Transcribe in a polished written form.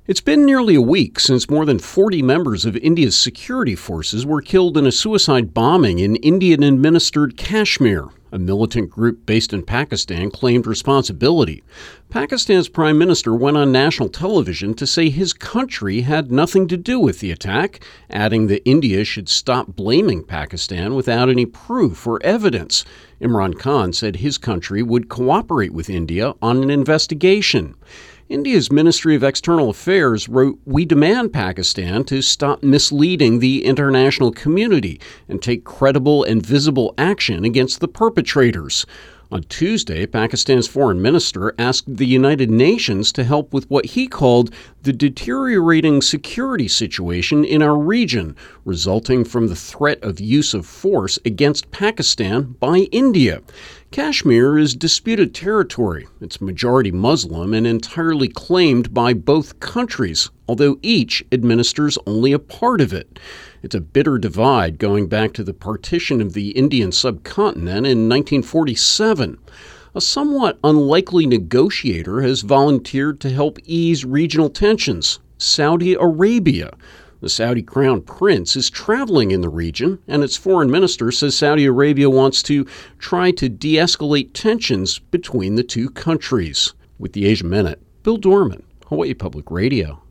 It's been nearly a week since more than 40 members of India's security forces were killed in a suicide bombing in Indian-administered Kashmir. A militant group based in Pakistan claimed responsibility. Pakistan's prime minister went on national television to say his country had nothing to do with the attack, adding that India should stop blaming Pakistan without any proof or evidence. Imran Khan said his country would cooperate with India on an investigation. India's Ministry of External Affairs wrote, "We demand Pakistan to stop misleading the international community and take credible and visible action against the perpetrators." On Tuesday, Pakistan's foreign minister asked the United Nations to help with what he called the deteriorating security situation in our region, resulting from the threat of use of force against Pakistan by India. Kashmir is disputed territory. It's majority Muslim and entirely claimed by both countries, although each administers only a part of it. It's a bitter divide going back to the partition of the Indian subcontinent in 1947. A somewhat unlikely negotiator has volunteered to help ease regional tensions: Saudi Arabia. The Saudi crown prince is traveling in the region, and its foreign minister says Saudi Arabia wants to try to de-escalate tensions between the two countries. With the Asia Minute, Bill Dorman, Hawaii Public Radio.